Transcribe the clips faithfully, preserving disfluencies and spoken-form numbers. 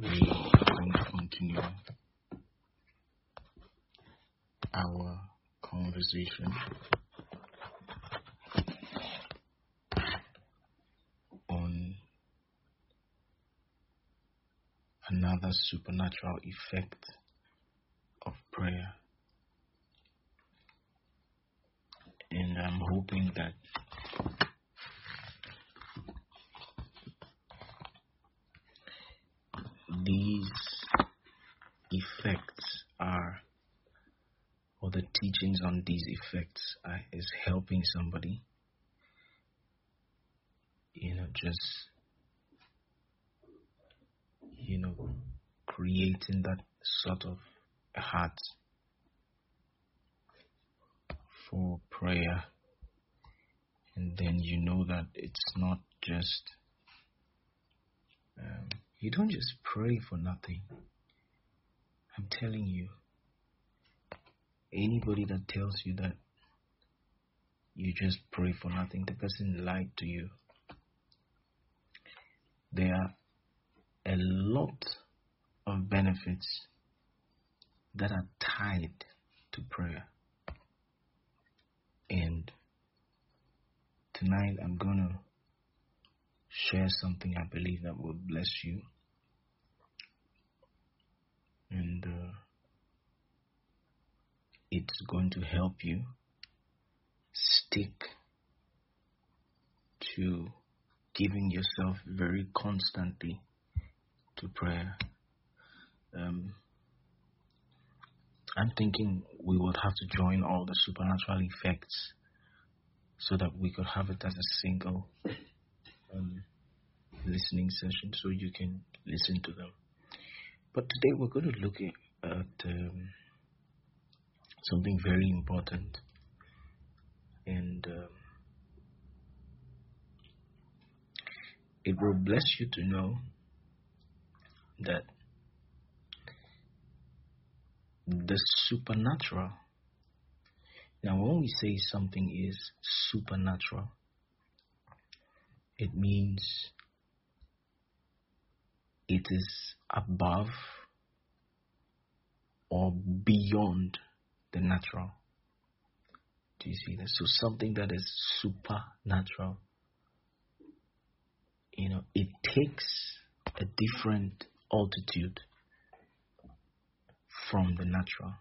We are going to continue our conversation on another supernatural effect of prayer. And I'm hoping that these effects are, or the teachings on these effects are, is helping somebody, you know, just, you know, creating that sort of heart for prayer. And then you know that it's not just, um, you don't just pray for nothing. I'm telling you, anybody that tells you that you just pray for nothing, the person lied to you. There are a lot of benefits that are tied to prayer. And tonight I'm going to share something I believe that will bless you. And uh, it's going to help you stick to giving yourself very constantly to prayer. Um, I'm thinking we would have to join all the supernatural effects so that we could have it as a single um, listening session so you can listen to them. But today we're going to look at um, something very important. And um, it will bless you to know that the supernatural, now when we say something is supernatural, it means it is above or beyond the natural. Do you see that? So something that is supernatural, you know, it takes a different altitude from the natural.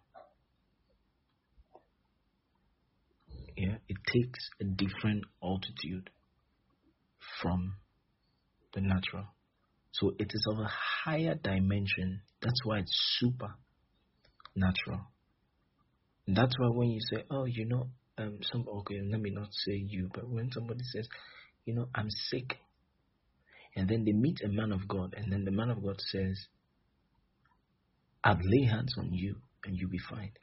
Yeah, it takes a different altitude from the natural. So it is of a higher dimension. That's why it's supernatural. That's why when you say, oh, you know, um, some okay, let me not say you, but when somebody says, you know, I'm sick, and then they meet a man of God, and then the man of God says, I'll lay hands on you and you'll be fine.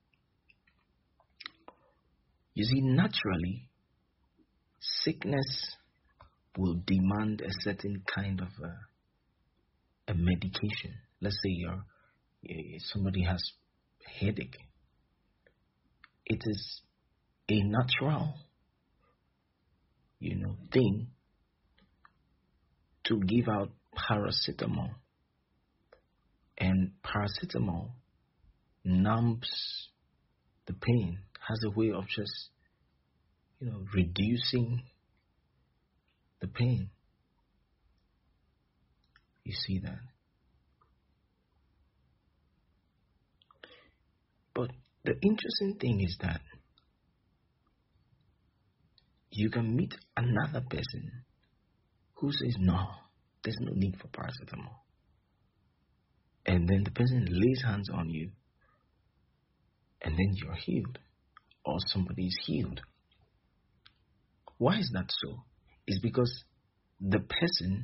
You see, naturally, sickness will demand a certain kind of a, a medication. Let's say you're, somebody has a headache. It is a natural, you know, thing to give out paracetamol. And paracetamol numbs the pain, has a way of just, you know, reducing the pain. You see that? But the interesting thing is that you can meet another person who says, no, there's no need for paracetamol. And then the person lays hands on you, and then you're healed, or somebody is healed. Why is that so? It's because the person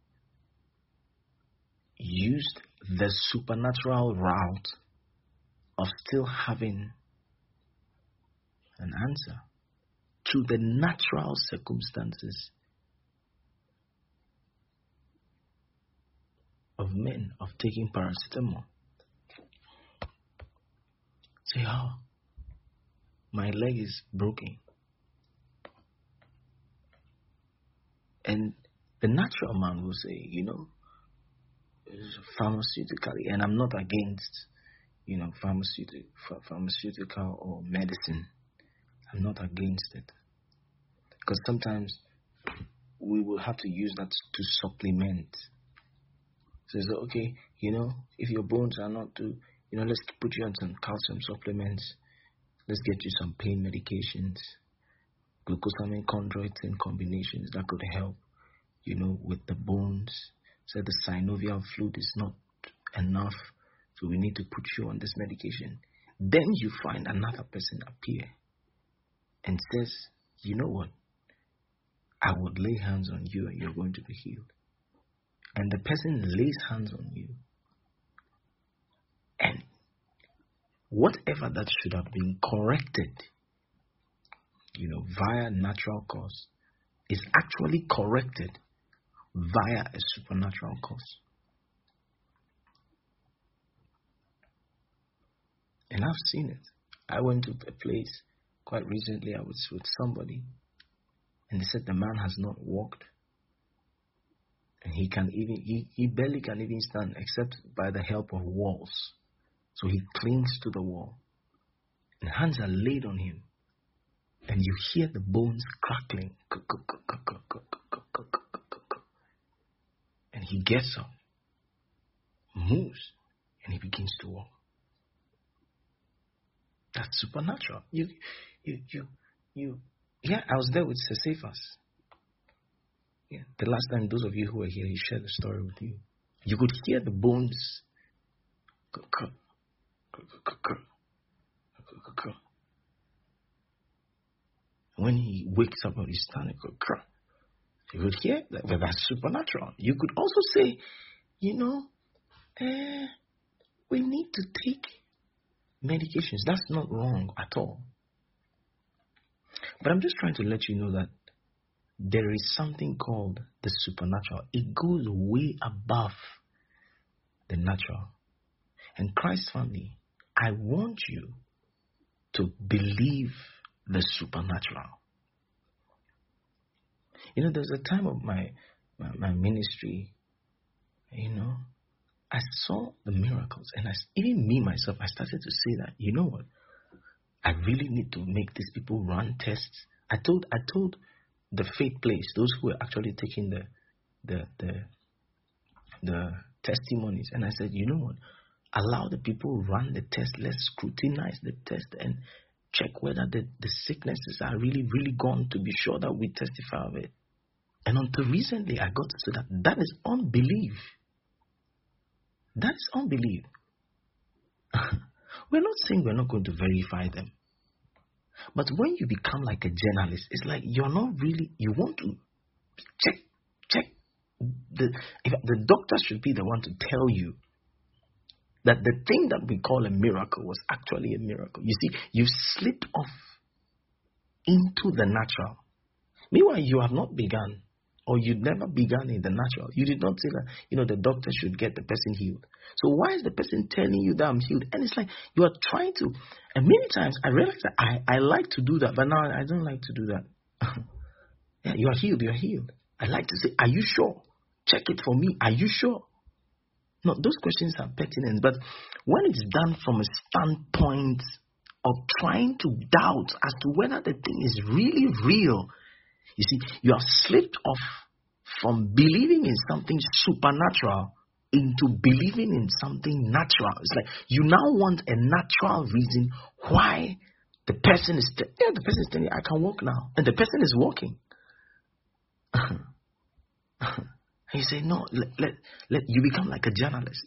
used the supernatural route of still having an answer to the natural circumstances of men, of taking paracetamol. Say, oh, my leg is broken. And the natural man will say, you know, pharmaceutically, and I'm not against, you know, pharmaceutical, pharmaceutical or medicine. I'm not against it, because sometimes we will have to use that to supplement. So, so okay, you know, if your bones are not too, you know, let's put you on some calcium supplements. Let's get you some pain medications, glucosamine chondroitin combinations that could help, you know, with the bones. So the synovial fluid is not enough, so we need to put you on this medication. Then you find another person appear and says, you know what, I would lay hands on you and you're going to be healed. And the person lays hands on you, and whatever that should have been corrected, you know, via natural cause, is actually corrected via a supernatural cause. And I've seen it. I went to a place quite recently. I was with somebody, and they said the man has not walked, and he can even he, he barely can even stand except by the help of walls. So he clings to the wall, and hands are laid on him, and you hear the bones crackling, and he gets up, moves, and he begins to walk. That's supernatural. You, you, you, you. Yeah, I was there with Cephas. Yeah, the last time, those of you who were here, he shared the story with you. You could hear the bones. When he wakes up on his stomach, you could hear that. That's supernatural. You could also say, you know, eh, we need to take medications. That's not wrong at all. But I'm just trying to let you know that there is something called the supernatural. It goes way above the natural. And Christ family, I want you to believe the supernatural. You know, there's a time of my, my, my ministry, you know, I saw the miracles, and I, even me myself, I started to say that, you know what, I really need to make these people run tests. I told I told the faith place, those who were actually taking the the the the testimonies, and I said, you know what, allow the people run the test. Let's scrutinize the test and check whether the, the sicknesses are really, really gone, to be sure that we testify of it. And until recently, I got to say that that is unbelief. That is unbelief. We're not saying we're not going to verify them. But when you become like a journalist, it's like you're not really, you want to check, check. The, if the doctor should be the one to tell you that the thing that we call a miracle was actually a miracle. You see, you slipped off into the natural. Meanwhile, you have not begun, or you never began in the natural. You did not say that, you know, the doctor should get the person healed. So why is the person telling you that I'm healed? And it's like you are trying to, and many times I realize that I, I like to do that, but now I don't like to do that. Yeah, you are healed, you are healed. I like to say, are you sure? Check it for me. Are you sure? No, those questions are pertinent, but when it's done from a standpoint of trying to doubt as to whether the thing is really real, you see, you have slipped off from believing in something supernatural into believing in something natural. It's like you now want a natural reason why the person is, t- yeah, the person is telling you, I can walk now, and the person is walking. And you say, no, let, let, let you become like a journalist.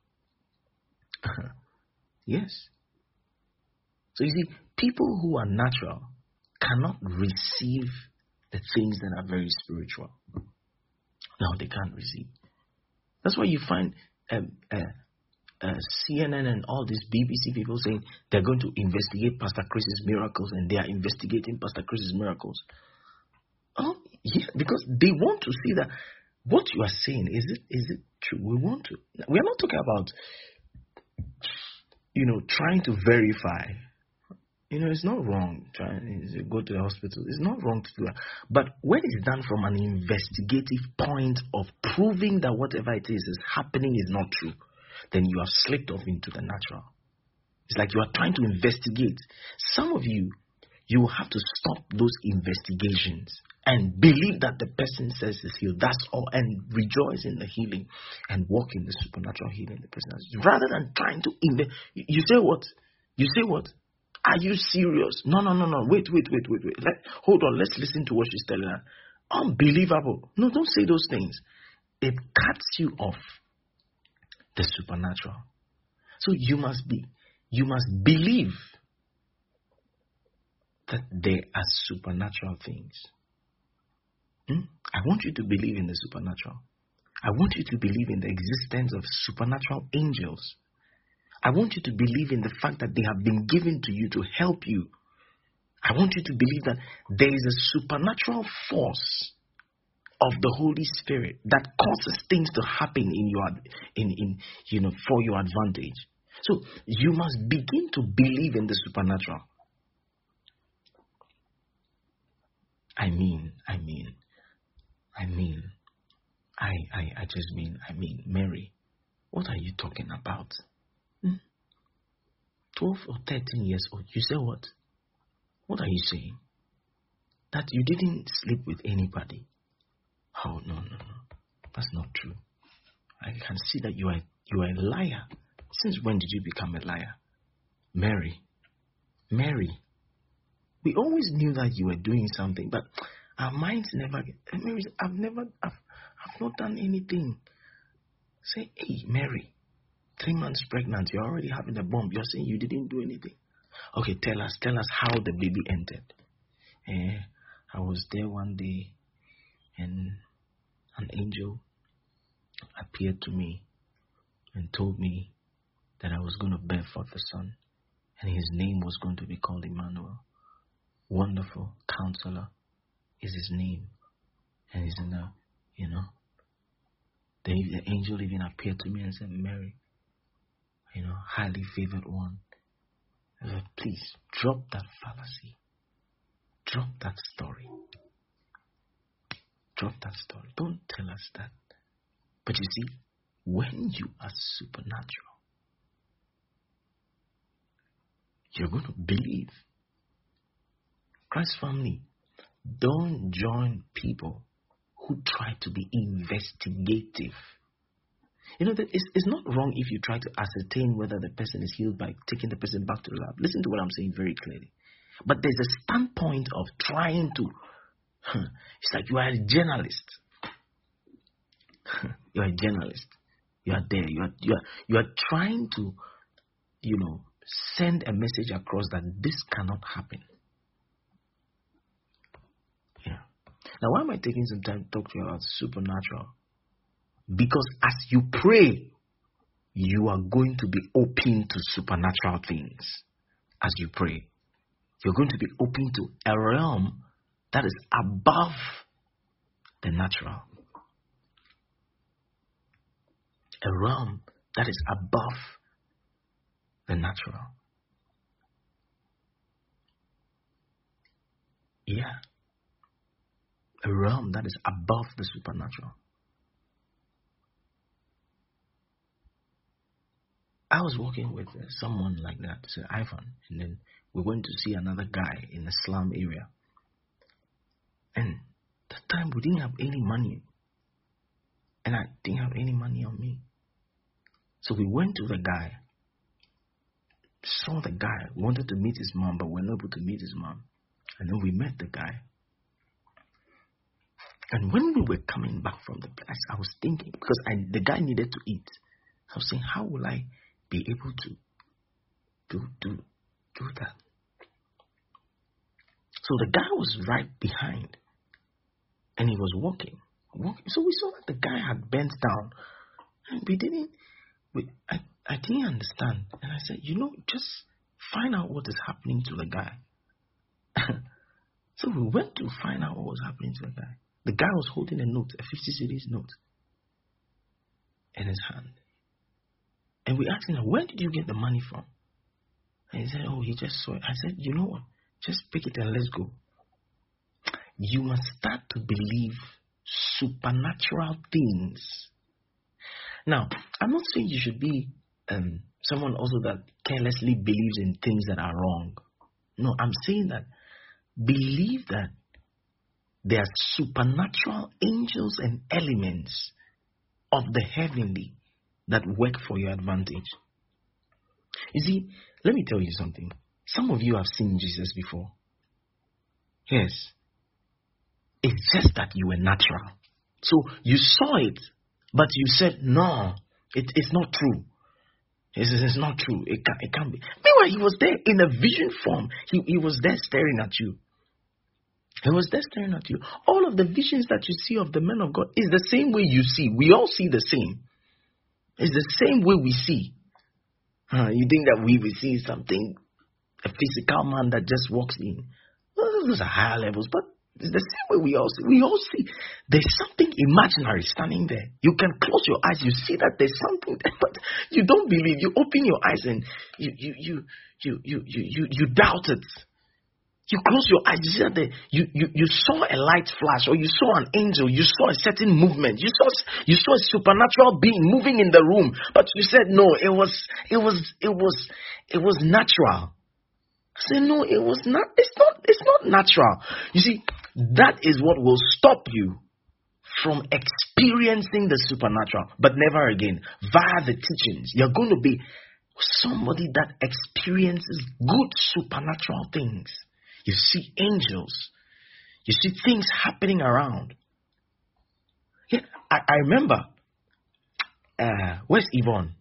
Yes. So you see, people who are natural cannot receive the things that are very spiritual. No, they can't receive. That's why you find um, uh, uh, C N N and all these B B C people saying they're going to investigate Pastor Chris's miracles, and they are investigating Pastor Chris's miracles. Oh, yeah, because they want to see that what you are saying, is it is it true? We want to. We are not talking about, you know, trying to verify. You know, it's not wrong trying to go to the hospital. It's not wrong to do that. But when it's done from an investigative point of proving that whatever it is is happening is not true, then you have slipped off into the natural. It's like you are trying to investigate. Some of you, you will have to stop those investigations and believe that the person says is healed. That's all. And rejoice in the healing and walk in the supernatural healing the person has. Rather than trying to inve- you say what? You say what? Are you serious? No, no, no, no. Wait, wait, wait, wait, wait. Let, hold on. Let's listen to what she's telling her. Unbelievable. No, don't say those things. It cuts you off the supernatural. So you must be, you must believe that there are supernatural things. Hmm? I want you to believe in the supernatural. I want you to believe in the existence of supernatural angels. I want you to believe in the fact that they have been given to you to help you. I want you to believe that there is a supernatural force of the Holy Spirit that causes things to happen in your in, in you know for your advantage. So you must begin to believe in the supernatural. I mean, I mean, I mean, I I I just mean, I mean, Mary, what are you talking about? Hmm? twelve or thirteen years old. You say what? What are you saying? That you didn't sleep with anybody? Oh, no, no, no. That's not true. I can see that you are you are a liar. Since when did you become a liar? Mary. Mary. We always knew that you were doing something, but our minds never... Mary, I've never... I've, I've not done anything. Say, hey, Mary, three months pregnant, you're already having a bomb. You're saying you didn't do anything. Okay, tell us. Tell us how the baby entered. Eh, I was there one day, and an angel appeared to me and told me that I was going to bear forth a son, and his name was going to be called Emmanuel. Wonderful Counselor is his name, and he's in the, you know, the, the angel even appeared to me and said, Mary, you know, highly favored one. I said, please drop that fallacy, drop that story. Drop that story. Don't tell us that. But you see, when you are supernatural, you're going to believe. Christ family, don't join people who try to be investigative. You know, that it's, it's not wrong if you try to ascertain whether the person is healed by taking the person back to the lab. Listen to what I'm saying very clearly. But there's a standpoint of trying to... It's like you are a journalist. You are a journalist. You are there. You are you are you are trying to, you know, send a message across that this cannot happen. Yeah. Now, why am I taking some time to talk to you about supernatural? Because as you pray, you are going to be open to supernatural things. As you pray, you're going to be open to a realm that is above the natural. A realm that is above the natural. Yeah. A realm that is above the supernatural. I was walking with uh, someone like that, Sir Ivan, and then we went to see another guy in a slum area. And that time we didn't have any money. And I didn't have any money on me. So we went to the guy, saw the guy, wanted to meet his mom, but we weren't able to meet his mom. And then we met the guy. And when we were coming back from the place, I was thinking, because I, the guy needed to eat. I was saying, how will I be able to do, do, do that? So the guy was right behind. And he was walking, walking. So we saw that the guy had bent down, and we didn't. We, I, I didn't understand, and I said, you know, just find out what is happening to the guy. So we went to find out what was happening to the guy. The guy was holding a note, a fifty cedis note, in his hand, and we asked him, where did you get the money from? And he said, oh, he just saw it. I said, you know what? Just pick it and let's go. You must start to believe supernatural things. Now, I'm not saying you should be um, someone also that carelessly believes in things that are wrong. No, I'm saying that believe that there are supernatural angels and elements of the heavenly that work for your advantage. You see, let me tell you something. Some of you have seen Jesus before. Yes. It's just that you were natural. So you saw it, but you said, no, it, it's not true. It's, it's not true. It can't, it can't be. Meanwhile, he was there in a vision form. He, he was there staring at you. He was there staring at you. All of the visions that you see of the men of God is the same way you see. We all see the same. It's the same way we see. Huh, you think that we will see something, a physical man that just walks in. Well, those are higher levels, but it's the same way we all see. We all see there's something imaginary standing there. You can close your eyes, you see that there's something there, but you don't believe. You open your eyes and you you you you you you you, you doubt it. You close your eyes, you see that the, you, you, you saw a light flash, or you saw an angel, you saw a certain movement, you saw you saw a supernatural being moving in the room, but you said no, it was it was it was it was natural. I said no, it was not. It's not. It's not natural. You see, that is what will stop you from experiencing the supernatural, but never again via the teachings. You're going to be somebody that experiences good supernatural things. You see angels. You see things happening around. Yeah, I, I remember. Uh, where's Yvonne?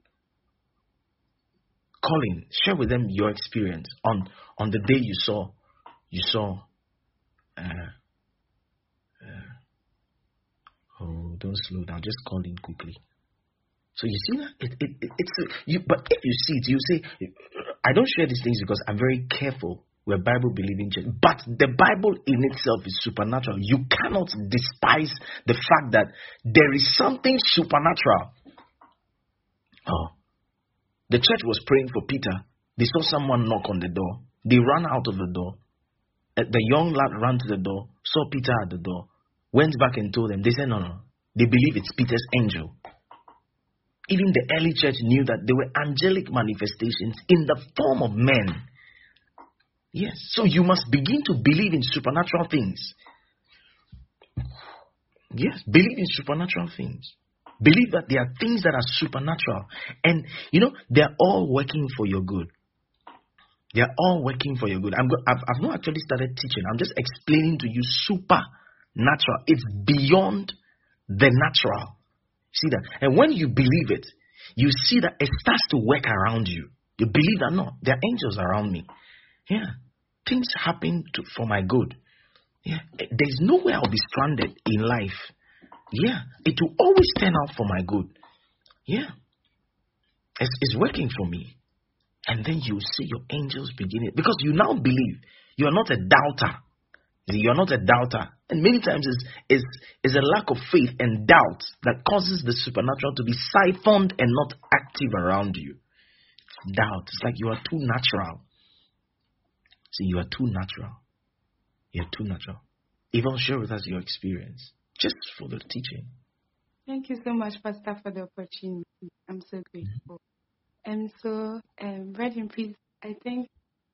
Colin, share with them your experience on, on the day you saw you saw. Uh, uh, oh, don't slow down. Just call in quickly. So you see that it, it, it it's you. But if you see it, you say, I don't share these things because I'm very careful. We're Bible believing church, but the Bible in itself is supernatural. You cannot despise the fact that there is something supernatural. Oh, the church was praying for Peter. They saw someone knock on the door. They ran out of the door. The young lad ran to the door, saw Peter at the door, went back and told them. They said, no, no, they believe it's Peter's angel. Even the early church knew that there were angelic manifestations in the form of men. Yes, so you must begin to believe in supernatural things. Yes, believe in supernatural things. Believe that there are things that are supernatural. And, you know, they're all working for your good. They're all working for your good. I'm go- I've, I've not actually started teaching. I'm just explaining to you supernatural. It's beyond the natural. See that? And when you believe it, you see that it starts to work around you. You believe that, no, there are angels around me. Yeah. Things happen to, for my good. Yeah. There's no way I'll be stranded in life. Yeah. It will always turn out for my good. Yeah. It's, it's working for me. And then you see your angels beginning. Because you now believe. You are not a doubter. You are not a doubter. And many times it's, it's, it's a lack of faith and doubt that causes the supernatural to be siphoned and not active around you. It's doubt. It's like you are too natural. See, you are too natural. You are too natural. Even share with us your experience, just for the teaching. Thank you so much, Pastor, for the opportunity. I'm so grateful. Mm-hmm. And so, um, Brethren, please, I think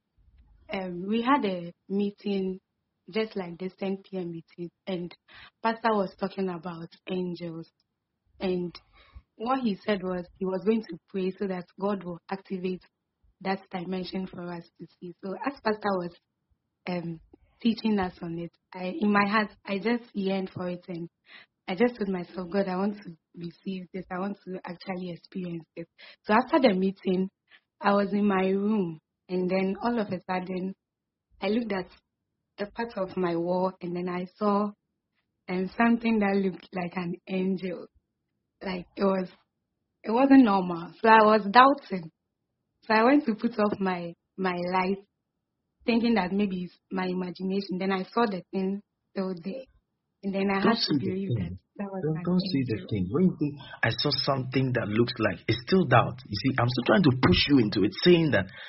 um, we had a meeting just like this ten p.m. meeting, and Pastor was talking about angels. And what he said was he was going to pray so that God will activate that dimension for us to see. So as Pastor was um, teaching us on it, I, in my heart, I just yearned for it, and I just told myself, God, I want to receive this. I want to actually experience this. So after the meeting, I was in my room, and then all of a sudden, I looked at a part of my wall, and then I saw um, something that looked like an angel. Like it was, it wasn't normal. So I was doubting. So I went to put off my, my light, thinking that maybe it's my imagination. Then I saw the thing still there. And then I don't had to believe that that was Don't, an don't see the angel. thing. When you think, I saw something that looks like, it's still doubt. You see, I'm still trying to push you into it, saying that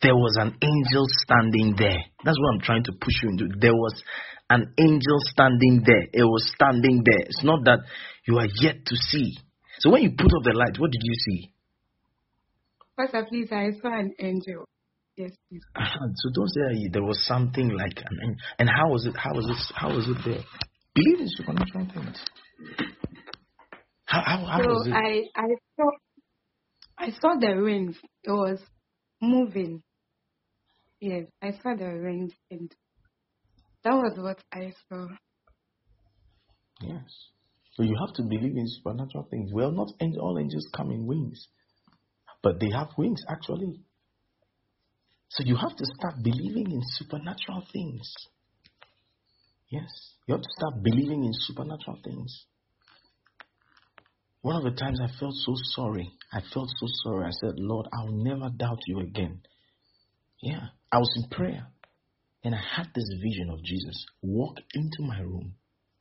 there was an angel standing there. That's what I'm trying to push you into. There was an angel standing there. It was standing there. It's not that you are yet to see. So when you put up the light, what did you see? Pastor, please, I saw an angel. Yes, please. Uh-huh. So don't say there was something like an angel. And how was it? How was it? How was it there? Believe in supernatural things. How, how, how so was it? I, I saw, I saw the rings. It was moving. Yes, I saw the rings, and that was what I saw. Yes. So you have to believe in supernatural things. Well, not all angels come in wings, but they have wings actually. So you have to start believing in supernatural things. Yes, you have to start believing in supernatural things. One of the times I felt so sorry. I felt so sorry. I said, Lord, I'll never doubt you again. Yeah, I was in prayer and I had this vision of Jesus walk into my room.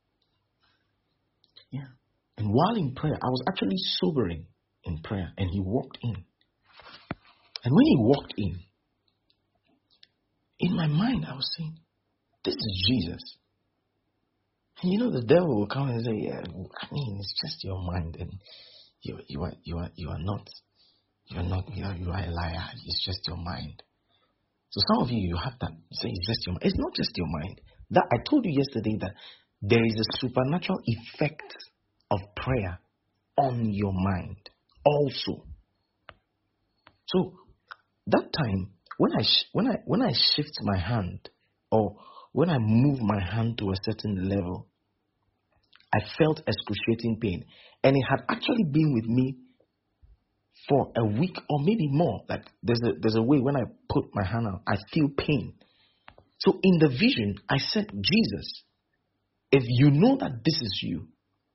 Yeah. And while in prayer, I was actually sobering in prayer, and he walked in. And when he walked in, in my mind, I was saying, this is Jesus. And you know, the devil will come and say, yeah, I mean, it's just your mind, and you, you are, you are, you are not, you are not, you are, you are a liar. It's just your mind. So some of you, you have that. You say it's just your mind. It's not just your mind. That I told you yesterday that there is a supernatural effect of prayer on your mind also. So that time, when I sh- when I when I shift my hand, or when I move my hand to a certain level, I felt excruciating pain, and it had actually been with me for a week or maybe more. Like there's a there's a way when I put my hand out, I feel pain. So in the vision, I said, Jesus, if you know that this is you,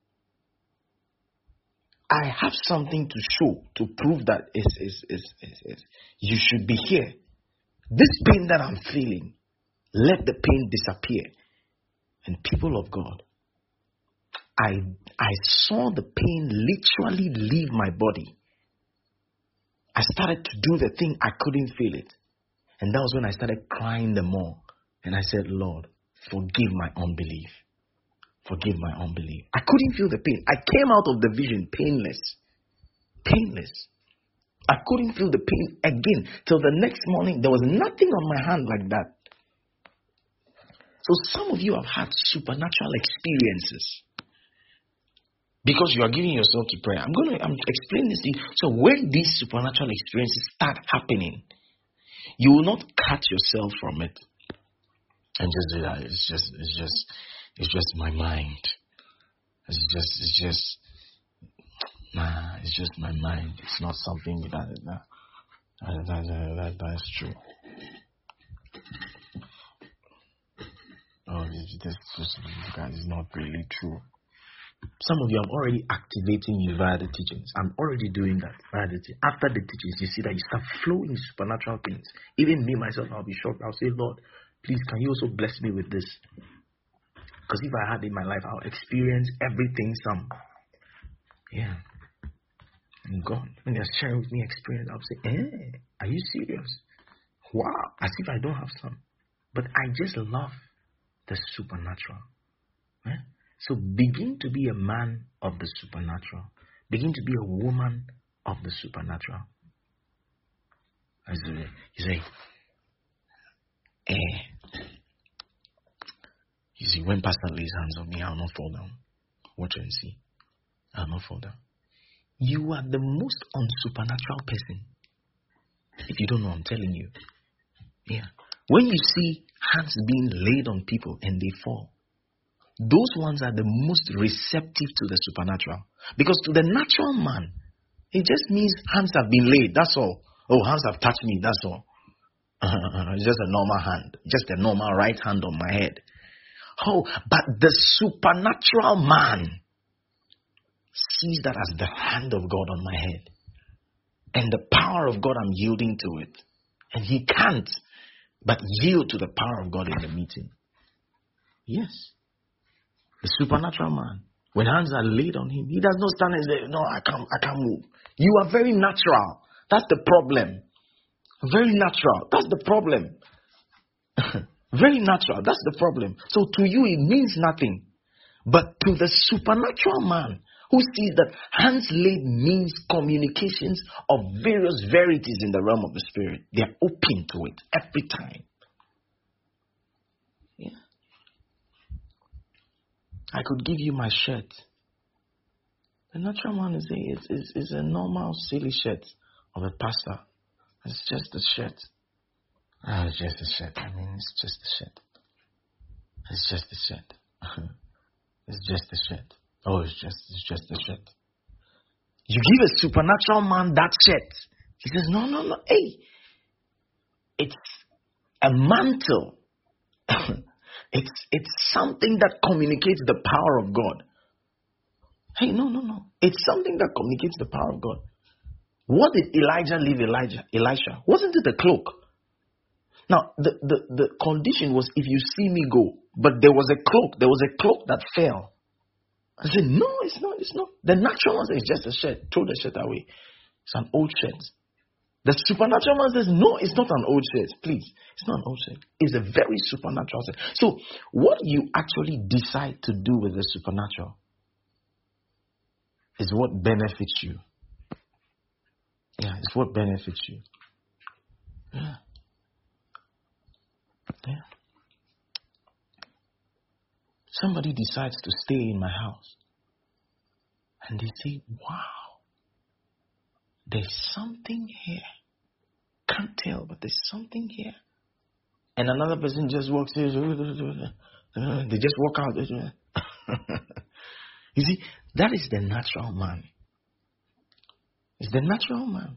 I have something to show to prove that it's, it's, it's, it's, it's, you should be here. This pain that I'm feeling, let the pain disappear. And people of God, I I saw the pain literally leave my body. I started to do the thing, I couldn't feel it. And that was when I started crying the more. And I said, Lord, forgive my unbelief. Forgive my unbelief. I couldn't feel the pain. I came out of the vision painless. Painless. I couldn't feel the pain again. Till the next morning, there was nothing on my hand like that. So some of you have had supernatural experiences because you are giving yourself to prayer. I'm going to I'm explaining this to you. So when these supernatural experiences start happening, you will not cut yourself from it and just say, that it's just, it's just, it's just my mind. It's just, it's just, nah, it's just my mind. It's not something that, that, that, that, that that's true. Oh, this just, guys, is not really true. Some of you, I'm already activating you via the teachings. I'm already doing that via the teachings. After the teachings, you see that you start flowing supernatural things. Even me, myself, I'll be shocked. I'll say, Lord, please, can you also bless me with this? Because if I had in my life, I'll experience everything some. Yeah. And God, when they're sharing with me experience, I'll say, eh, are you serious? Wow. As if I don't have some. But I just love the supernatural. Eh? So begin to be a man of the supernatural. Begin to be a woman of the supernatural. As you say, eh. You see, when Pastor lays hands on me, I'll not fall down. Watch and see. I'll not fall down. You are the most unsupernatural person. If you don't know, I'm telling you. Yeah. When you see hands being laid on people and they fall, those ones are the most receptive to the supernatural. Because to the natural man, it just means hands have been laid. That's all. Oh, hands have touched me. That's all. It's just a normal hand. Just a normal right hand on my head. Oh, but the supernatural man sees that as the hand of God on my head. And the power of God, I'm yielding to it. And he can't but yield to the power of God in the meeting. Yes. The supernatural man, when hands are laid on him, he does not stand and say, no, I can't, I can't move. You are very natural. That's the problem. Very natural. That's the problem. Very natural. That's the problem. So to you, it means nothing. But to the supernatural man who sees that hands laid means communications of various verities in the realm of the spirit, they are open to it every time. Yeah. I could give you my shirt. The natural man is a, is, is, is a normal, silly shirt of a pastor. It's just a shirt. Oh, it's just a shirt. I mean, it's just a shirt. It's just a shirt. It's just a shirt. Oh, it's just, it's just a shirt. You give a supernatural man that shirt. He says, no, no, no. Hey, it's a mantle. it's, it's something that communicates the power of God. Hey, no, no, no. It's something that communicates the power of God. What did Elijah leave Elijah, Elisha? Wasn't it a cloak? Now, the, the, the condition was if you see me go, but there was a cloak. There was a cloak that fell. I said, no, it's not, it's not. The natural one says, it's just a shirt. Throw the shirt away. It's an old shirt. The supernatural man says, no, it's not an old shirt. Please, it's not an old shirt. It's a very supernatural shirt. So, what you actually decide to do with the supernatural is what benefits you. Yeah, it's what benefits you. Yeah. Yeah. Somebody decides to stay in my house and they say, wow, there's something here. Can't tell, but there's something here. And another person just walks in, they just walk out. You see, that is the natural man. It's the natural man.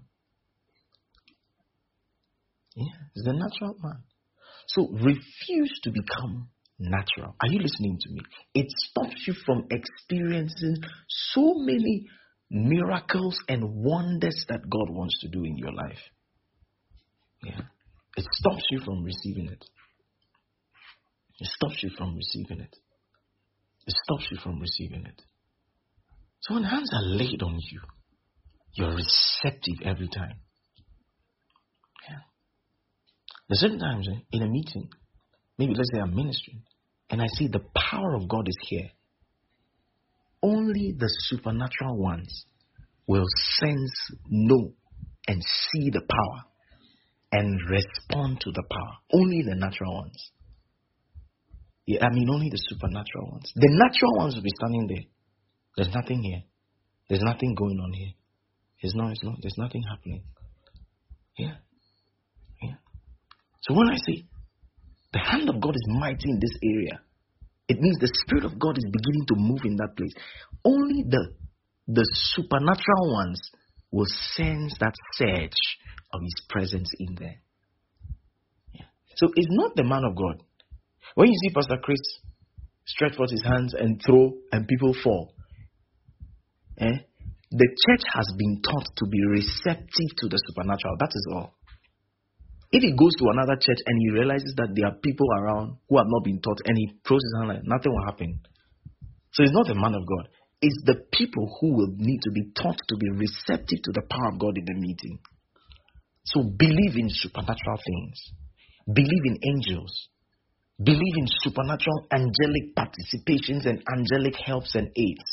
Yeah, it's the natural man. So refuse to become natural. Are you listening to me? It stops you from experiencing so many miracles and wonders that God wants to do in your life. Yeah. It stops you from receiving it. It stops you from receiving it. It stops you from receiving it. So when hands are laid on you, you're receptive every time. Yeah. There's certain times eh, in a meeting, maybe let's say I'm ministering, and I see the power of God is here. Only the supernatural ones will sense, know, and see the power and respond to the power. Only the natural ones. Yeah, I mean, only the supernatural ones. The natural ones will be standing there. There's nothing here. There's nothing going on here. There's no, it's not, there's nothing happening. Yeah. Yeah. So when I say the hand of God is mighty in this area, it means the Spirit of God is beginning to move in that place. Only the the supernatural ones will sense that surge of His presence in there. Yeah. So it's not the man of God. When you see Pastor Chris stretch forth his hands and throw and people fall, eh? The church has been taught to be receptive to the supernatural. That is all. If he goes to another church and he realizes that there are people around who have not been taught and he throws his hand like nothing will happen. So it's not the man of God. It's the people who will need to be taught to be receptive to the power of God in the meeting. So believe in supernatural things. Believe in angels. Believe in supernatural angelic participations and angelic helps and aids.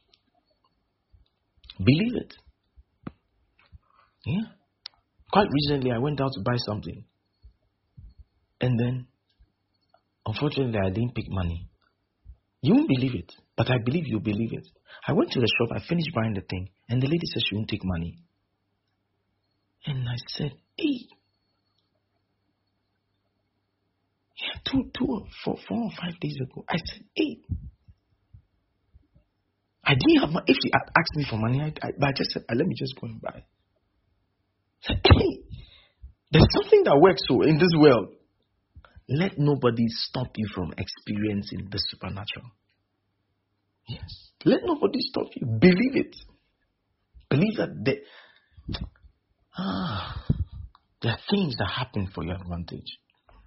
Believe it. Yeah. Quite recently, I went out to buy something. And then, unfortunately, I didn't pick money. You won't believe it, but I believe you'll believe it. I went to the shop, I finished buying the thing, and the lady said she won't take money. And I said, hey. Yeah, two, two, or four, four or five days ago, I said, hey. I didn't have money. If she asked me for money, I, I, but I just said, let me just go and buy. I said, hey, there's something that works so in this world. Let nobody stop you from experiencing the supernatural. Yes. Let nobody stop you. Believe it. Believe that there, ah, there are things that happen for your advantage.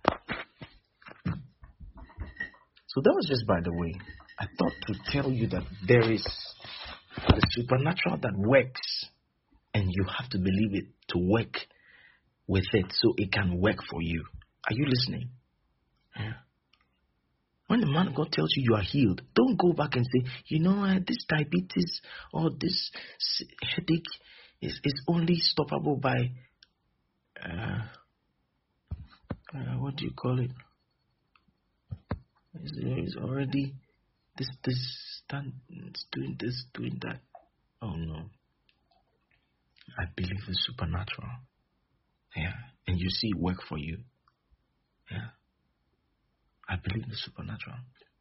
So that was just by the way. I thought to tell you that there is the supernatural that works, and you have to believe it to work with it so it can work for you. Are you listening? Yeah. When the man of God tells you you are healed, don't go back and say, you know, uh, this diabetes or this headache is, is only stoppable by, uh, uh, what do you call it? It's, it's already this, this, stand, it's doing this, doing that. Oh no. I believe it's supernatural. Yeah. And you see it work for you. Yeah. I believe it's supernatural.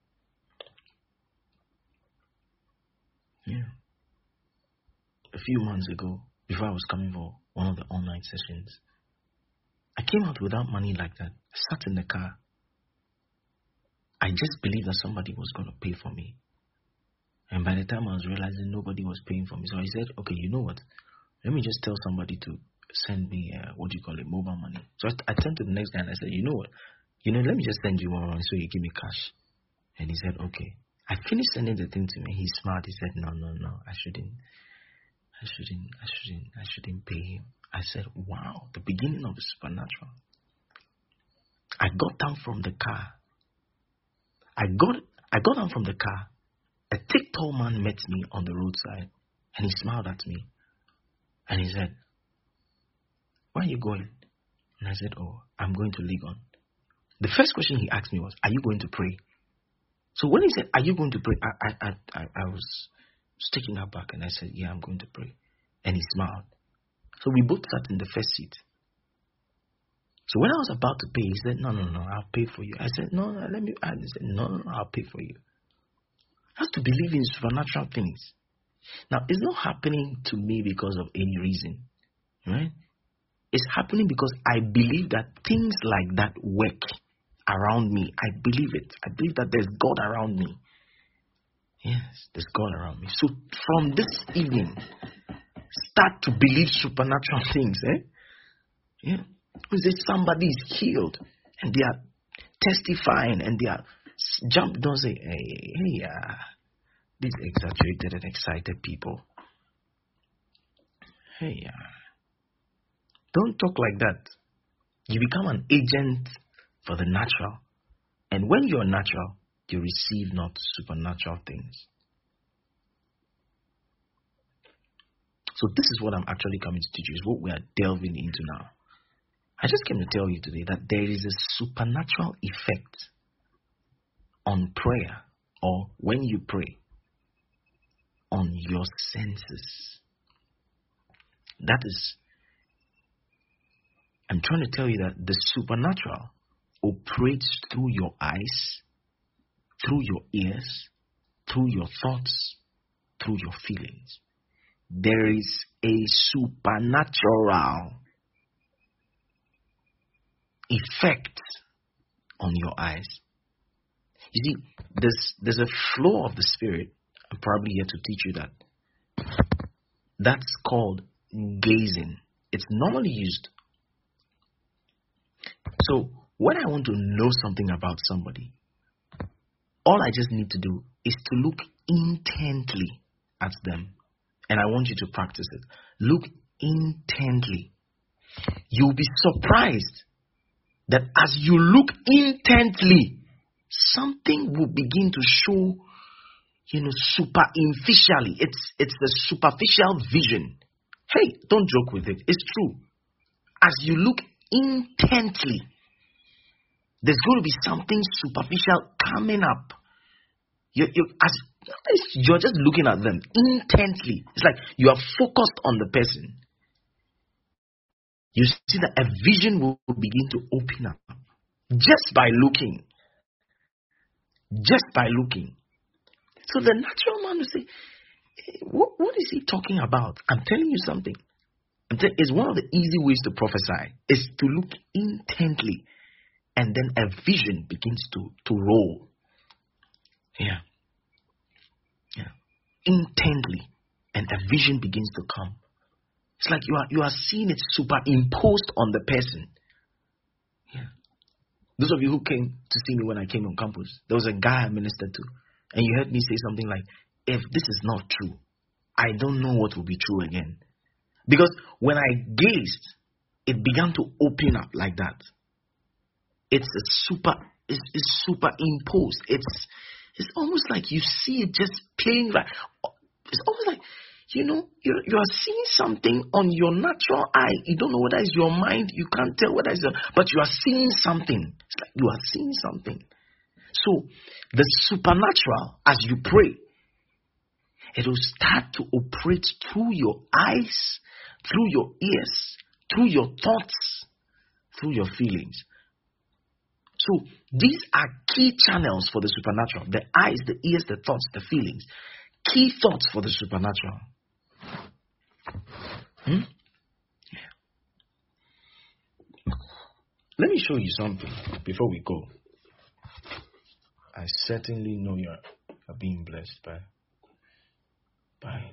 Yeah. A few months ago, before I was coming for one of the online sessions, I came out without money like that. I sat in the car. I just believed that somebody was going to pay for me. And by the time I was realizing nobody was paying for me, so I said, okay, you know what? Let me just tell somebody to send me, uh, what do you call it, mobile money. So I, I turned to the next guy and I said, you know what? You know, let me just send you mobile money so you give me cash. And he said, okay. I finished sending the thing to me. He smiled. He said, no, no, no, I shouldn't. I shouldn't, I shouldn't, I shouldn't pay him. I said, wow, the beginning of the supernatural. I got down from the car. I got, I got down from the car. A thick, tall man met me on the roadside, and he smiled at me. And he said, where are you going? And I said, oh, I'm going to Legon. The first question he asked me was, are you going to pray? So when he said, are you going to pray? I, I, I, I was taking her back, and I said, yeah, I'm going to pray. And he smiled. So we both sat in the first seat. So when I was about to pay, he said, no, no, no, I'll pay for you. I said, no, no, let me add. He said, no, no, no, I'll pay for you. I have to believe in supernatural things. Now, it's not happening to me because of any reason, right? It's happening because I believe that things like that work around me. I believe it. I believe that there's God around me. Yes, there's God around me. So from this evening, start to believe supernatural things, eh? Yeah. Because if somebody is healed and they are testifying and they are jump, don't say, hey, hey, uh, these exaggerated and excited people. Hey, uh, don't talk like that. You become an agent for the natural. And when you're natural, you receive not supernatural things. So this is what I'm actually coming to teach you. Is what we are delving into now. I just came to tell you today that there is a supernatural effect on prayer, or when you pray, on your senses. That is, I'm trying to tell you that the supernatural operates through your eyes, through your ears, through your thoughts, through your feelings. There is a supernatural effect on your eyes. You see, there's, there's a flow of the Spirit. I'm probably here to teach you that. That's called gazing. It's normally used. So, when I want to know something about somebody, all I just need to do is to look intently at them. And I want you to practice it. Look intently. You'll be surprised that as you look intently, something will begin to show, you know, superficially. It's it's the superficial vision. Hey, don't joke with it. It's true. As you look intently, there's going to be something superficial coming up. You you as you're just looking at them intently. It's like you are focused on the person. You see that a vision will begin to open up just by looking. Just by looking. So the natural man will say, hey, what, what is he talking about? I'm telling you something. I'm telling, it's one of the easy ways to prophesy is to look intently, and then a vision begins to, to roll. Yeah. Yeah. Intently, and a vision begins to come. It's like you are you are seeing it superimposed on the person. Yeah. Those of you who came to see me when I came on campus, there was a guy I ministered to, and you heard me say something like, if this is not true, I don't know what will be true again. Because when I gazed, it began to open up like that. It's a super, it's, it's superimposed. It's, it's almost like you see it just playing like, it's almost like, you know, you you are seeing something on your natural eye. You don't know whether it's your mind. You can't tell whether it's your, but you are seeing something. It's like you are seeing something. So the supernatural, as you pray, it will start to operate through your eyes, through your ears, through your thoughts, through your feelings. So these are key channels for the supernatural. The eyes, the ears, the thoughts, the feelings. Key thoughts for the supernatural. Hmm? Yeah. Let me show you something before we go. I certainly know you are being blessed by by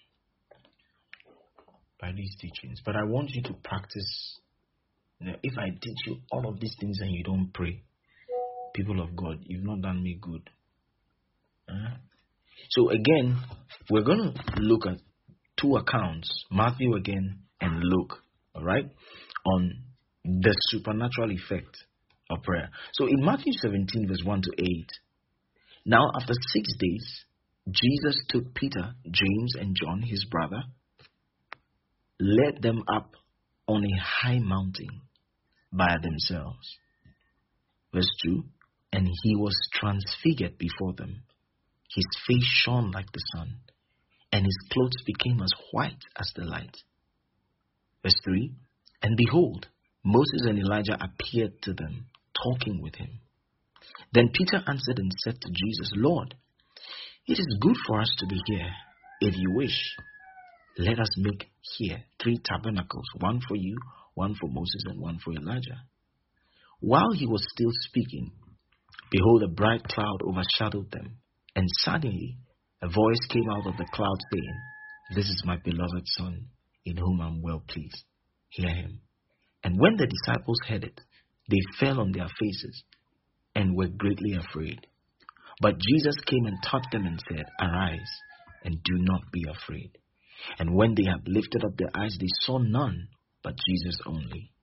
by these teachings, but I want you to practice. You know, if I teach you all of these things and you don't pray, people of God, you've not done me good. Uh, so again, we're going to look at two accounts, Matthew again and Luke, all right, on the supernatural effect of prayer. So in Matthew seventeen, verse one to eight, now after six days, Jesus took Peter, James, and John, his brother, led them up on a high mountain by themselves. Verse two, and he was transfigured before them. His face shone like the sun, and his clothes became as white as the light. Verse three, and behold, Moses and Elijah appeared to them, talking with him. Then Peter answered and said to Jesus, Lord, it is good for us to be here. If you wish, let us make here three tabernacles, one for you, one for Moses, and one for Elijah. While he was still speaking, behold, a bright cloud overshadowed them, and suddenly a voice came out of the cloud saying, this is my beloved Son, in whom I am well pleased. Hear him. And when the disciples heard it, they fell on their faces and were greatly afraid. But Jesus came and touched them and said, arise, and do not be afraid. And when they had lifted up their eyes, they saw none but Jesus only.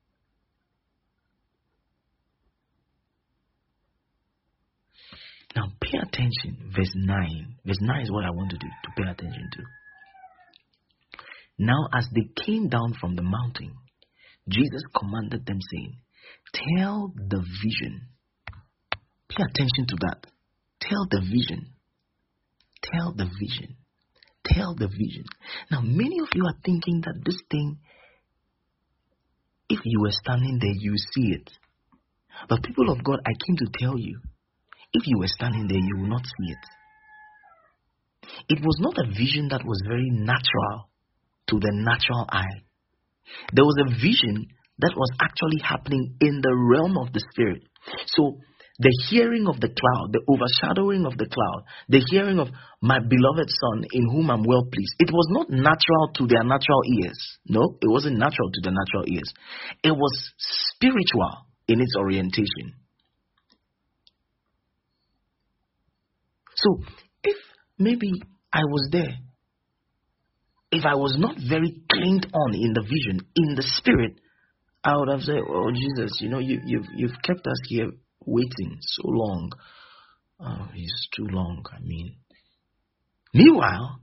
Now pay attention, verse nine. Verse nine is what I want to do, to pay attention to. Now as they came down from the mountain, Jesus commanded them, saying, tell the vision. Pay attention to that. Tell the vision. Tell the vision. Tell the vision. Now many of you are thinking that this thing, if you were standing there, you see it. But people of God, I came to tell you, if you were standing there, you will not see it. It was not a vision that was very natural to the natural eye. There was a vision that was actually happening in the realm of the spirit. So the hearing of the cloud, the overshadowing of the cloud, the hearing of my beloved Son in whom I'm well pleased, it was not natural to their natural ears. No, it wasn't natural to the natural ears. It was spiritual in its orientation. So, if maybe I was there, if I was not very clinged on in the vision, in the spirit, I would have said, oh, Jesus, you know, you, you've, you've kept us here waiting so long. Oh, it's too long, I mean. Meanwhile,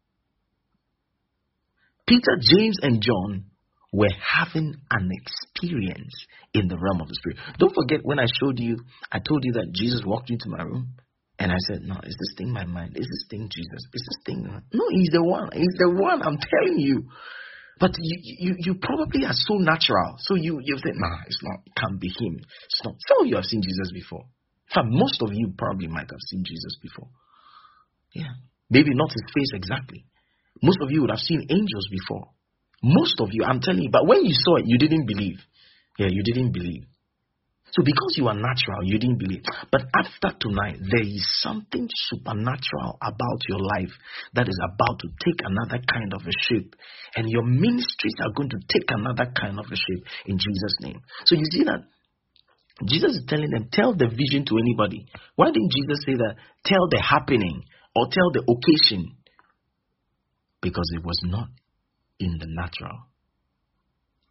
Peter, James, and John were having an experience in the realm of the spirit. Don't forget when I showed you, I told you that Jesus walked into my room. And I said, no, is this thing my mind? Is this thing Jesus? Is this thing? No, he's the one. He's the one, I'm telling you. But you you, you probably are so natural. So you, you think, nah, it's not, it can't be him. It's not. Some of you have seen Jesus before. In fact, most of you probably might have seen Jesus before. Yeah. Maybe not his face exactly. Most of you would have seen angels before. Most of you, I'm telling you. But when you saw it, you didn't believe. Yeah, you didn't believe. So because you are natural, you didn't believe. But after tonight, there is something supernatural about your life that is about to take another kind of a shape. And your ministries are going to take another kind of a shape in Jesus' name. So you see that Jesus is telling them, tell the vision to anybody. Why didn't Jesus say that? Tell the happening or tell the occasion. Because it was not in the natural.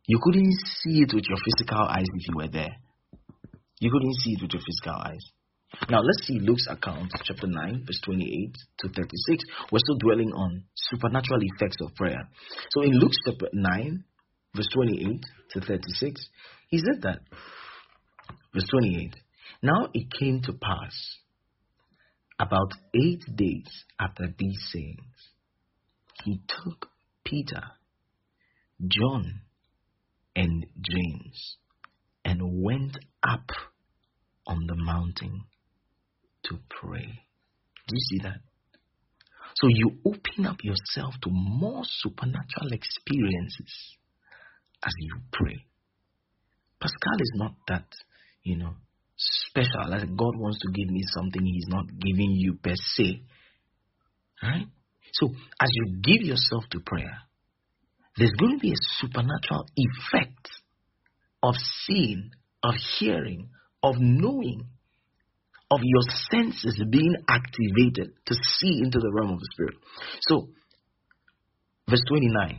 You couldn't see it with your physical eyes if you were there. You couldn't see it with your physical eyes. Now let's see Luke's account, chapter nine, verse twenty-eight to thirty-six. We're still dwelling on supernatural effects of prayer. So in Luke chapter nine, verse twenty-eight to thirty-six, he said that, verse twenty-eight, now it came to pass about eight days after these sayings, he took Peter, John, and James and went up on the mountain to pray. Do you see that? So you open up yourself to more supernatural experiences as you pray. Pascal is not that, you know, special. Like God wants to give me something he's not giving you per se. Right? So as you give yourself to prayer, there's going to be a supernatural effect of seeing, of hearing, of knowing, of your senses being activated to see into the realm of the Spirit. So, verse twenty-nine.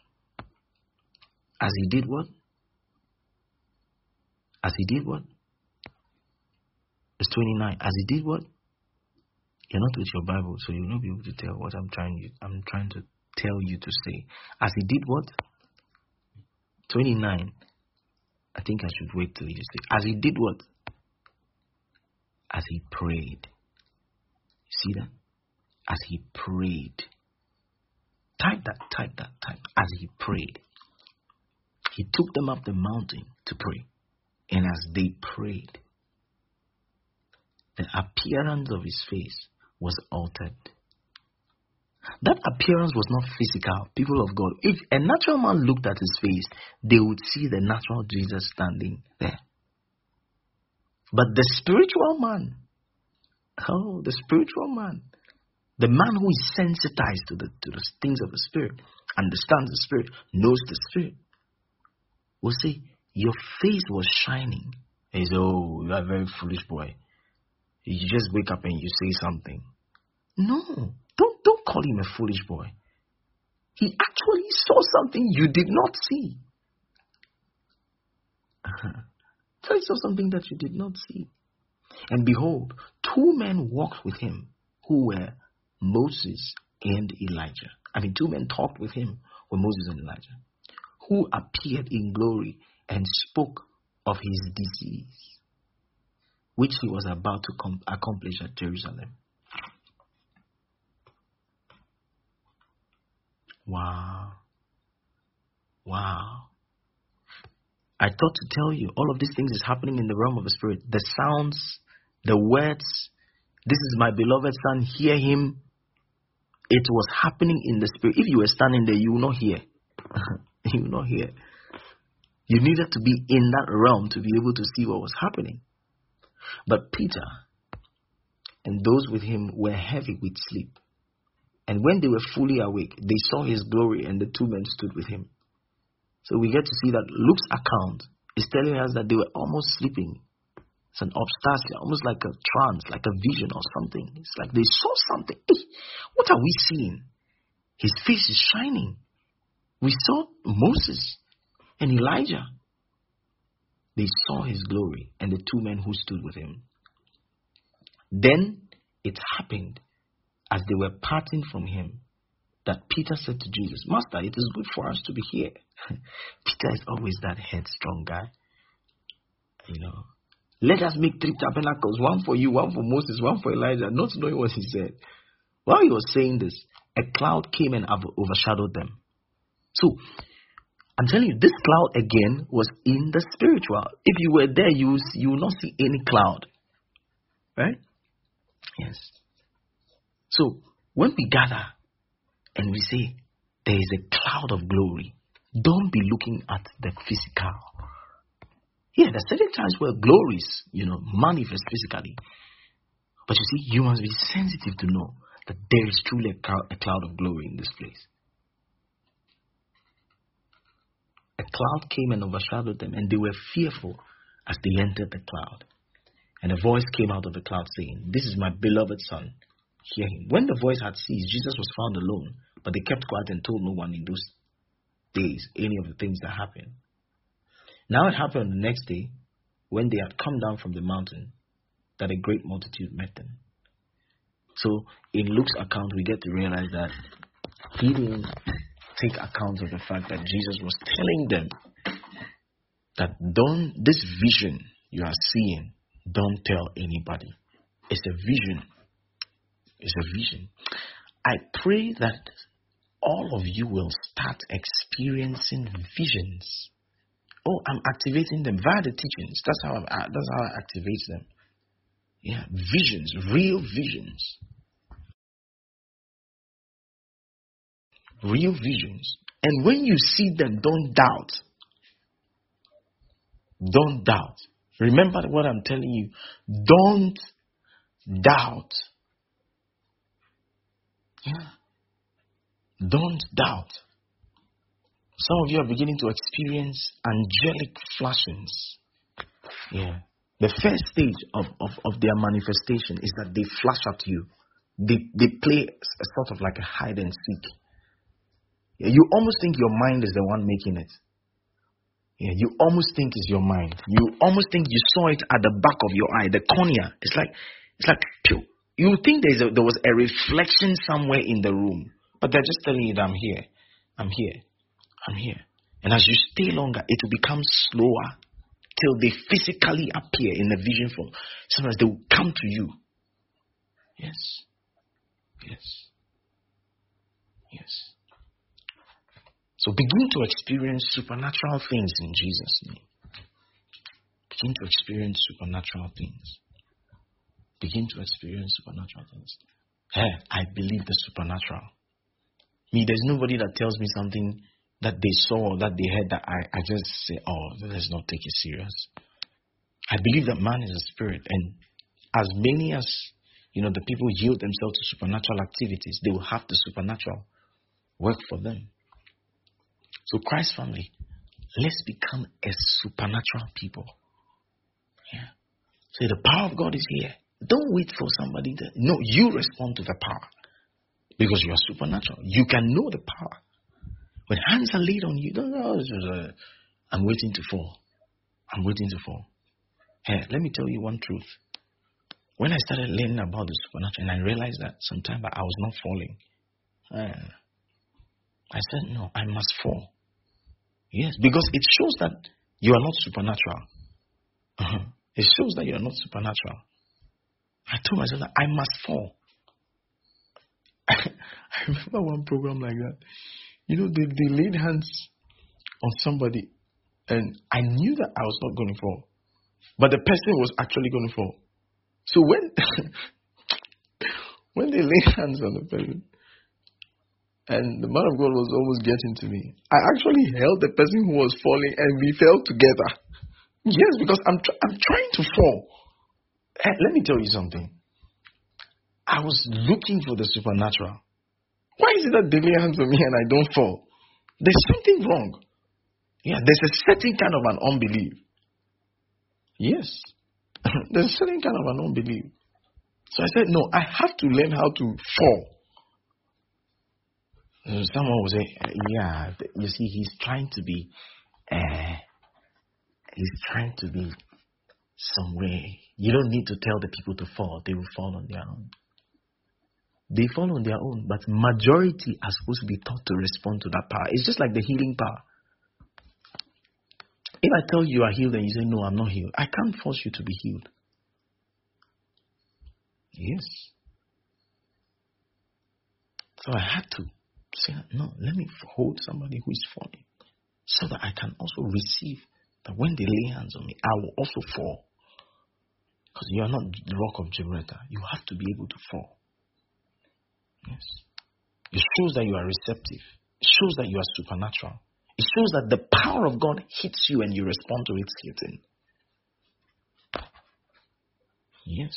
As he did what? As he did what? Verse twenty-nine. As he did what? You're not with your Bible, so you'll not be able to tell what I'm trying. I'm trying to tell you to say. As he did what? twenty-nine. I think I should wait till you say. As he did what? As he prayed. You see that? As he prayed. Type that, type that, type. As he prayed. He took them up the mountain to pray. And as they prayed, the appearance of his face was altered. That appearance was not physical, people of God. If a natural man looked at his face, they would see the natural Jesus standing there. But the spiritual man, oh, the spiritual man, the man who is sensitized to the, to the things of the Spirit, understands the Spirit, knows the Spirit, will say, your face was shining. He says, oh, you are a very foolish boy. You just wake up and you say something. No, don't, don't call him a foolish boy. He actually saw something you did not see. He saw something that you did not see. And behold, two men walked with him who were Moses and Elijah. I mean, two men talked with him were Moses and Elijah, who appeared in glory and spoke of his disease, which he was about to com- accomplish at Jerusalem. Wow. Wow. I thought to tell you, all of these things is happening in the realm of the Spirit. The sounds, the words, this is my beloved son, hear him. It was happening in the Spirit. If you were standing there, you will not hear. You will not hear. You needed to be in that realm to be able to see what was happening. But Peter and those with him were heavy with sleep. And when they were fully awake, they saw his glory and the two men stood with him. So we get to see that Luke's account is telling us that they were almost sleeping. It's an obstasia, almost like a trance, like a vision or something. It's like they saw something. Hey, what are we seeing? His face is shining. We saw Moses and Elijah. They saw his glory and the two men who stood with him. Then it happened as they were parting from him that Peter said to Jesus, Master, it is good for us to be here. Peter is always that headstrong guy. You know, let us make three tabernacles, one for you, one for Moses, one for Elijah, not knowing what he said. While he was saying this, a cloud came and overshadowed them. So, I'm telling you, this cloud again was in the spiritual. If you were there, you, you will not see any cloud. Right? Yes. So, when we gather and we say, there is a cloud of glory, don't be looking at the physical. Yeah, there are certain times where glories, you know, manifest physically. But you see, you must be sensitive to know that there is truly a cloud, a cloud of glory in this place. A cloud came and overshadowed them, and they were fearful as they entered the cloud. And a voice came out of the cloud saying, This is my beloved son, hear him. When the voice had ceased, Jesus was found alone, but they kept quiet and told no one in those days any of the things that happened. Now it happened the next day, when they had come down from the mountain, that a great multitude met them. So in Luke's account, we get to realize that he didn't take account of the fact that Jesus was telling them that don't, this vision you are seeing, don't tell anybody. It's a vision. It's a vision. I pray that all of you will start experiencing visions. Oh, I'm activating them via the teachings. That's how I, that's how I activate them. Yeah, visions, real visions. Real visions. And when you see them, don't doubt. Don't doubt. Remember what I'm telling you. Don't doubt. Yeah. Don't doubt. Some of you are beginning to experience angelic flashings. Yeah. The first stage of, of, of their manifestation is that they flash at you. They they play a sort of like a hide and seek. Yeah, you almost think your mind is the one making it. Yeah, you almost think it's your mind. You almost think you saw it at the back of your eye, the cornea. It's like it's like pew. You think there's a, there was a reflection somewhere in the room, but they're just telling you that I'm here, I'm here, I'm here. And as you stay longer, it will become slower till they physically appear in a vision form. Sometimes they will come to you. Yes, yes, yes. So begin to experience supernatural things in Jesus' name. Begin to experience supernatural things. Begin to experience supernatural things. Hey, I believe the supernatural. Me, there's nobody that tells me something that they saw or that they heard that I, I just say, oh, let's not take it serious. I believe that man is a spirit, and as many as, you know, the people yield themselves to supernatural activities, they will have the supernatural work for them. So Christ family, let's become a supernatural people. Yeah. So the power of God is here. Don't wait for somebody to, no, you respond to the power. Because you are supernatural. You can know the power. When hands are laid on you, don't know, uh, I'm waiting to fall. I'm waiting to fall. Hey, let me tell you one truth. When I started learning about the supernatural and I realized that sometimes I was not falling, uh, I said, no, I must fall. Yes, because it shows that you are not supernatural. Uh-huh. It shows that you are not supernatural. I told myself that I must fall. I remember one program like that. You know, they, they laid hands on somebody, and I knew that I was not going to fall, but the person was actually going to fall. So when when they laid hands on the person, and the man of God was almost getting to me, I actually held the person who was falling, and we fell together. Yes, because I'm tr- I'm trying to fall. And let me tell you something. I was looking for the supernatural. Why is it that they lay hands on me and I don't fall? There's something wrong. Yeah, there's a certain kind of an unbelief. Yes. There's a certain kind of an unbelief. So I said, no, I have to learn how to fall. Someone will say, yeah, you see, he's trying to be, uh, he's trying to be somewhere. You don't need to tell the people to fall. They will fall on their own. They fall on their own, but majority are supposed to be taught to respond to that power. It's just like the healing power. If I tell you you are healed and you say, no, I'm not healed, I can't force you to be healed. Yes. So I had to say, no, let me hold somebody who is falling so that I can also receive that when they lay hands on me, I will also fall. Because you are not the rock of Gibraltar. You have to be able to fall. Yes. It shows that you are receptive. It shows that you are supernatural. It shows that the power of God hits you and you respond to its hitting. Yes.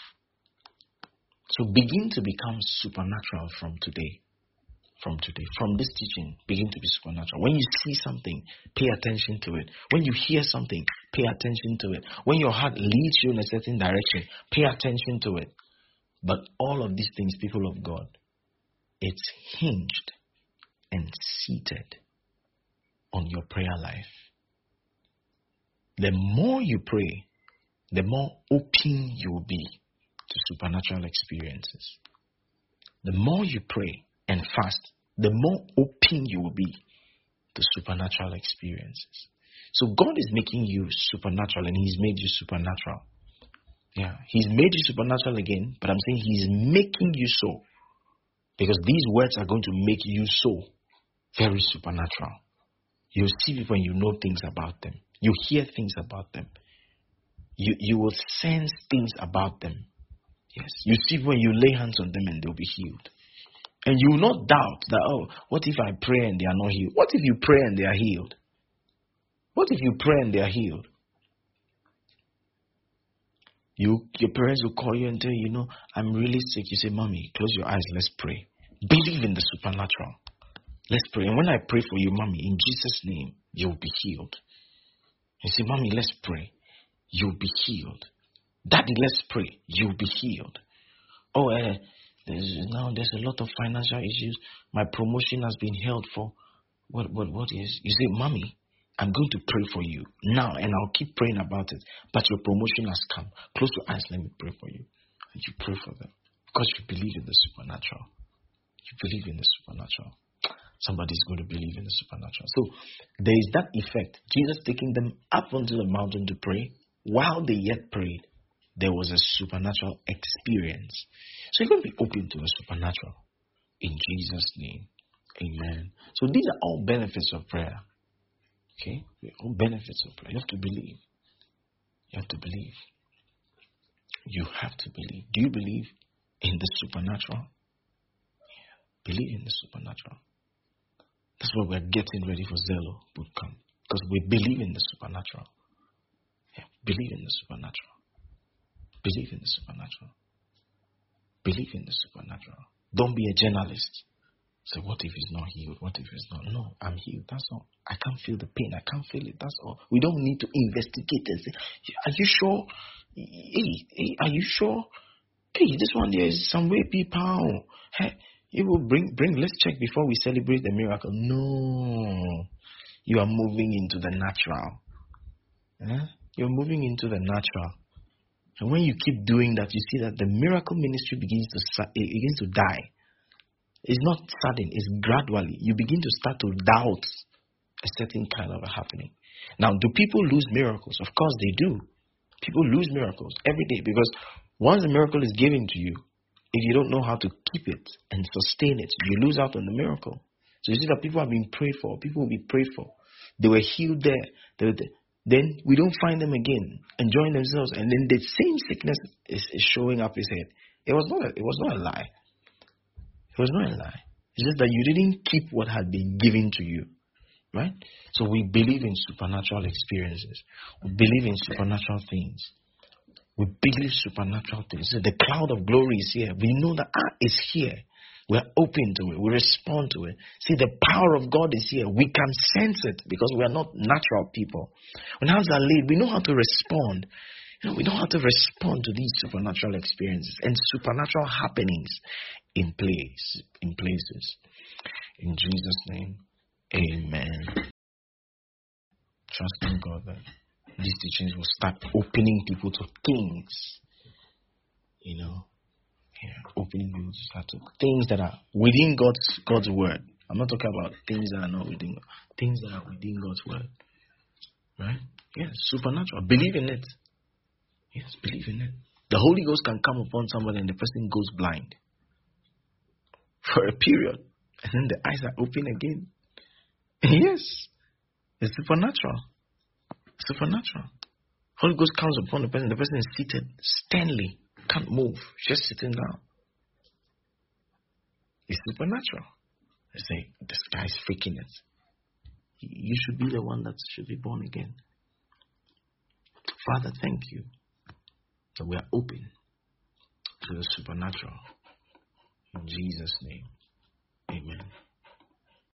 So begin to become supernatural from today. From today. From this teaching, begin to be supernatural. When you see something, pay attention to it. When you hear something, pay attention to it. When your heart leads you in a certain direction, pay attention to it. But all of these things, people of God, it's hinged and seated on your prayer life. the more you pray, the more open you will be to supernatural experiences. The more you pray and fast, the more open you will be to supernatural experiences. So God is making you supernatural, and He's made you supernatural. Yeah, He's made you supernatural again, but I'm saying He's making you so, because these words are going to make you so very supernatural. You see people and you know things about them. You hear things about them. You you will sense things about them. Yes, you see when you lay hands on them and they'll be healed. And you will not doubt that, oh, what if I pray and they are not healed? What if you pray and they are healed? What if you pray and they are healed? You, your parents will call you and tell you, you know, I'm really sick. You say, Mommy, close your eyes, let's pray. Believe in the supernatural. Let's pray. And when I pray for you, Mommy, in Jesus' name, you'll be healed. You say, Mommy, let's pray. You'll be healed. Daddy, let's pray. You'll be healed. Oh, uh, there's, now there's a lot of financial issues. My promotion has been held for. What, what, what is? You say, Mommy, I'm going to pray for you now, and I'll keep praying about it. But your promotion has come. Close your eyes. Let me pray for you. And you pray for them because you believe in the supernatural. You believe in the supernatural. Somebody's going to believe in the supernatural. So there is that effect. Jesus taking them up onto the mountain to pray. While they yet prayed, there was a supernatural experience. So you're going to be open to the supernatural in Jesus' name. Amen. So these are all benefits of prayer. Okay? They're all benefits of prayer. You have to believe. You have to believe. You have to believe. Do you believe in the supernatural? Yeah. Believe in the supernatural. That's why we're getting ready for Zelo bootcamp. Because we believe in the supernatural. Yeah. Believe in the supernatural. Believe in the supernatural. Believe in the supernatural. Don't be a journalist. So what if he's not healed? What if he's not? No, I'm healed. That's all. I can't feel the pain. I can't feel it. That's all. We don't need to investigate and say, are you sure? Hey, hey, are you sure? Hey, this one there is some way people. Hey, it will bring, bring, let's check before we celebrate the miracle. No. You are moving into the natural. Eh? You're moving into the natural. And when you keep doing that, you see that the miracle ministry begins to it begins to die. It's not sudden, it's gradually. You begin to start to doubt a certain kind of a happening. Now, do people lose miracles? Of course they do. People lose miracles every day because once a miracle is given to you, if you don't know how to keep it and sustain it, you lose out on the miracle. So you see that people have been prayed for. People will be prayed for. They were healed there. They were there. Then we don't find them again enjoying themselves, and then the same sickness is, is showing up his head. It was not a, it was not a lie. It was not a lie. It's just that you didn't keep what had been given to you. Right? So we believe in supernatural experiences. We believe in supernatural things. We believe supernatural things. So the cloud of glory is here. We know that ah, it's here. We're open to it. We respond to it. See, the power of God is here. We can sense it because we are not natural people. When hands are laid, we know how to respond. You know, we know how to respond to these supernatural experiences and supernatural happenings in place, in places. In Jesus' name, amen. Trust in God that these teachings will start opening people to things. You know, yeah, opening people to start to things that are within God's God's word. I'm not talking about things that are not within God. Things that are within God's word. Right? Yes, supernatural. Believe in it. Yes, believe in it. The Holy Ghost can come upon somebody and the person goes blind for a period, and then the eyes are open again. Yes, it's supernatural. Supernatural. Holy Ghost comes upon the person. The person is seated sternly, can't move, just sitting down. It's supernatural. They say this guy's faking it. You should be the one that should be born again. Father, thank you that we are open to the supernatural. In Jesus' name, amen.